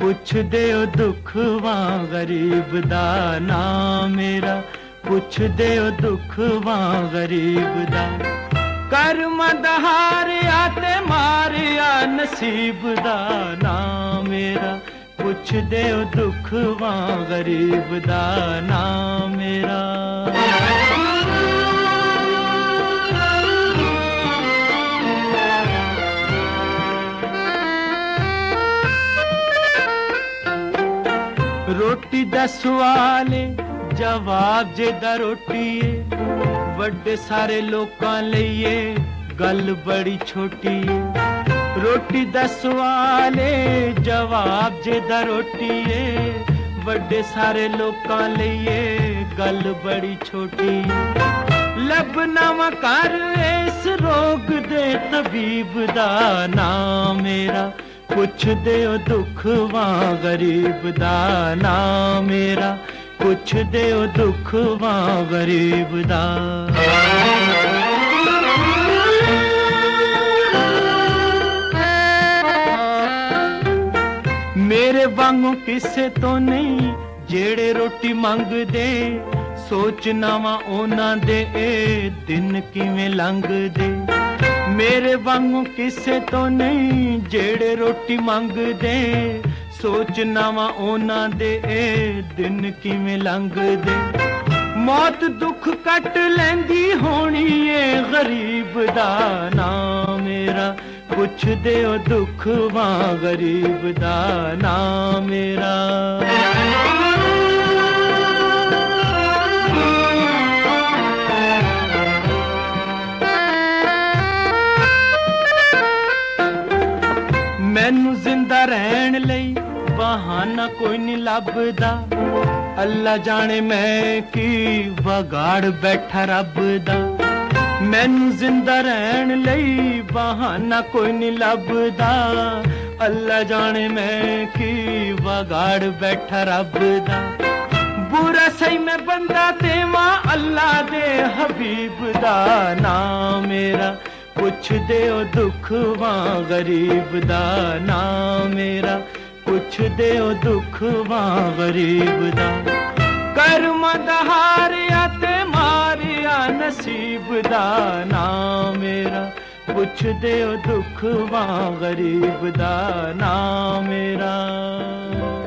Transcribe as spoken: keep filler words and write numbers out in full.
पुछदे ओ दुख वां गरीब दा ना मेरा, पुछदे ओ दुख वां गरीब दा। कर्म दहारिया ते मारिया नसीब दा ना मेरा, पुछदे ओ दुख वां गरीब दा ना मेरा। रोटी दा सवाल जवाब जेदा रोटी है, वड्डे सारे लोकां लईए गल बड़ी छोटी है। रोटी दा सवाल जवाब जेदा रोटी है, वड्डे सारे लोकां लईए गल बड़ी छोटी है। लभना वा कर इस रोग दे तबीब दा ना मेरा, पुछदे ओ दुख वां गरीब दा ना मेरा, पुछदे ओ दुख वां गरीब दा। मेरे वांगू किसे तो नहीं जेड़े रोटी मंगदे, सोचना वा ओना दे ए दिन किवें लंघदे। मेरे वांगू किसे तो नहीं जेड़े रोटी मंगदे, सोचना वा ओना दे ए दिन किवें लंघदे। मौत दुख कट लैंदी होनी ए गरीब दा ना मेरा, पुछदे ओ दुख वां गरीब दा ना मेरा। मैनू जिंदा रहन लई बहाना कोई नहीं लभदा, अल्लाह जाने मैं की वगाड़ बैठा रब दा। मैनू जिंदा रहन लई बहाना कोई नहीं लभदा, अल्लाह जाने मैं की वगाड़ बैठा रब दा। बुरा सही मैं बंदा देवा अल्लाह दे हबीब दा ना मेरा, पुछदे ओ दुख वां गरीब दा ना मेरा, पुछदे ओ दुख वां गरीब दा। कर्म दहारिया ते मारिया नसीब दा ना मेरा, पुछदे ओ दुख वां गरीब दा ना मेरा।